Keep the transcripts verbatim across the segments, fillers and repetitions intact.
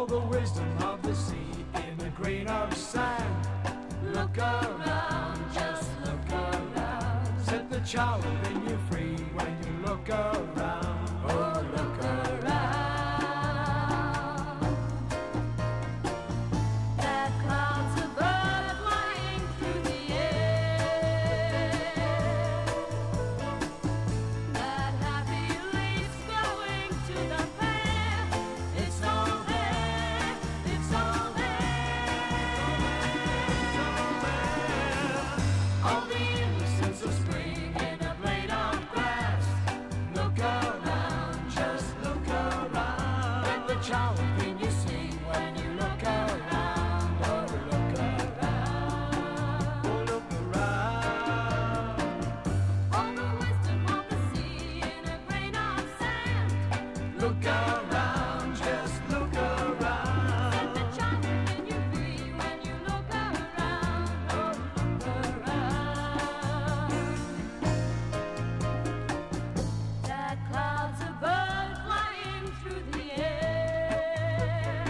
all the wisdom of the sea in a grain of sand. Look around, just look around. Set the child within you free when you look around. Oh, look around. That clouds of bird flying through the air. That happy leaves going to the fair. It's all there, it's all there. All the innocence of spring in a blade of grass. Look around, just look around. Let the child within you sing when you look around. Oh, look around. Oh, look around. All the wisdom of the sea in a grain of sand. Look around, just look around. Let the child within you free when you look around. Oh, look around. That clouds of bird flying through the air.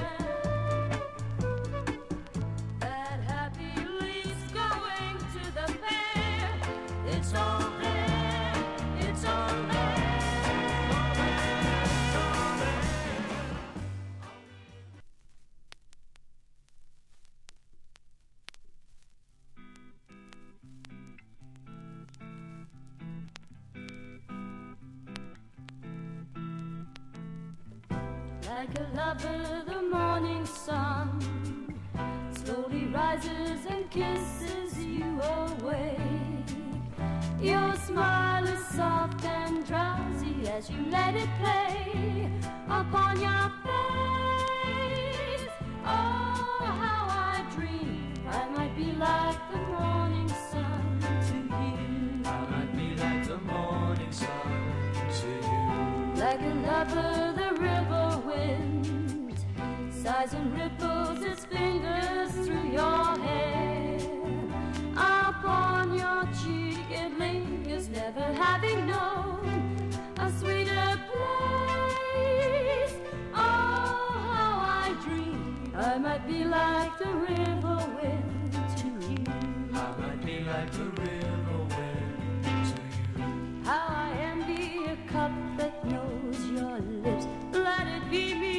That happy leaves going to the fair. It's all there, it's all there. Like a lover, the morning sun slowly rises and kisses you awake. Your smile is soft and drowsy as you let it play upon your face. Oh, how I dream I might be like the morning sun to you. I might be like the morning sun to you. Like a lover, the river wind sighs and ripples its fingers through your hair. Upon your cheek it lingers, never having known a sweeter place. Oh, how I dream I might be like the river wind to you. I might be like the river wind to you. How I envy a cup that knows your lips. Let it be me,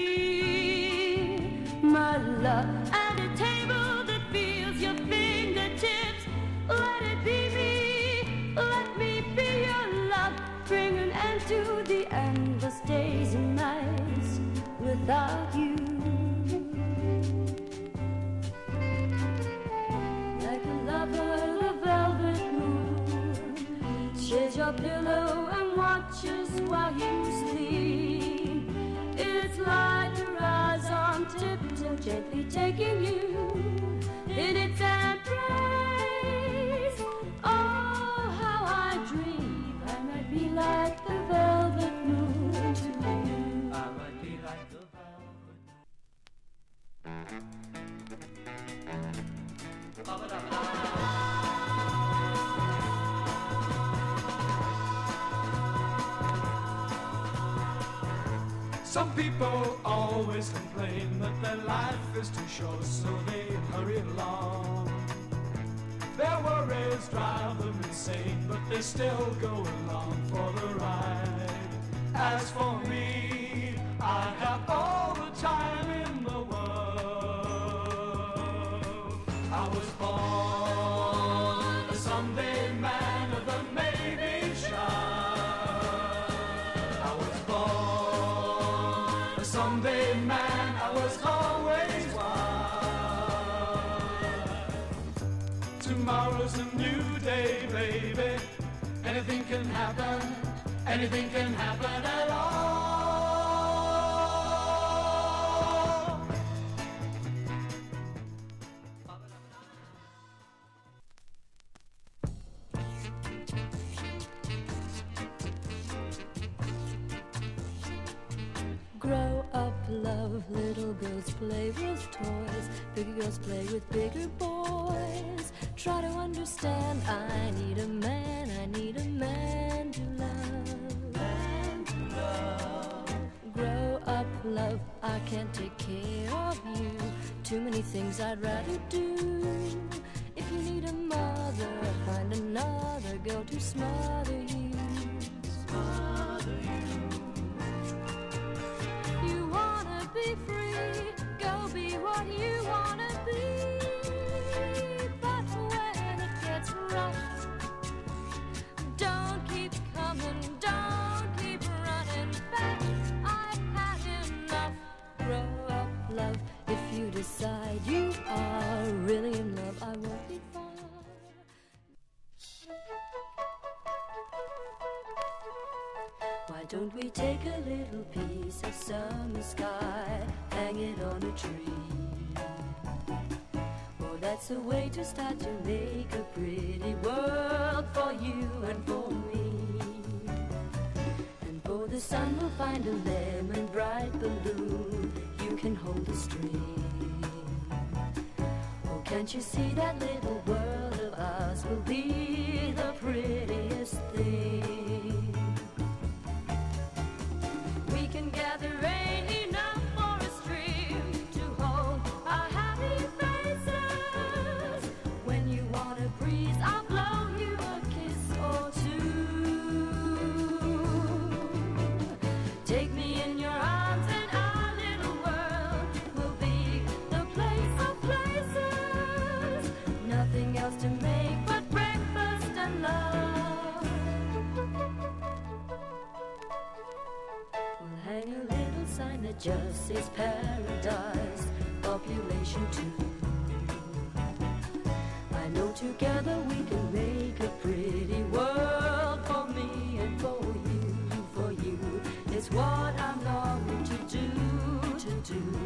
my love, and a table that feels your fingertips. Let it be me, let me be your love. Bring an end to the endless days and nights without you. Like a lover, the velvet moon shares your pillow and watches while you sleep. Its light rise on tiptoe, gently taking you in its embrace. Oh, how I dream I might be like the velvet moon to you. I might be like the velvet moon. Some people always complain that their life is too short, so they hurry along. Their worries drive them insane, but they still go along for the ride. As for me, I have all the time in the world. I was born a Sunday man of the maybe shine. I was born a Sunday man, I was always wild. Tomorrow's a new day, baby. Anything can happen, anything can happen at all. Grow up, love, little girls play with toys, bigger girls play with bigger boys. Try to understand, I need a man, I need a man to love. Man to love. Grow up, love. love, I can't take care of you. Too many things I'd rather do. If you need a mother, find another girl to smother you. Smother you. You wanna be free, go be what you wanna be. But when it gets rough, don't keep coming, don't keep running back. I've had enough. Grow up, love. If you decide you are really in love, I won't be far. Why don't we take a little piece of summer sky, hang it on a tree? Oh, that's a way to start to make a pretty world for you and for me. And for the sun will find a lemon bright balloon, you can hold the string. Oh, can't you see that little world of ours will be the prettiest thing? We can gather rain enough for a stream to hold our happy faces. When you want a breeze, I'll blow you a kiss or two. Take me in your arms and our little world will be the place of places. Nothing else to make but breakfast and love. We'll hang a little sign that just says paradise, population two. I know together we can make a pretty world for me and for you, for you. It's what I'm longing to do, to do.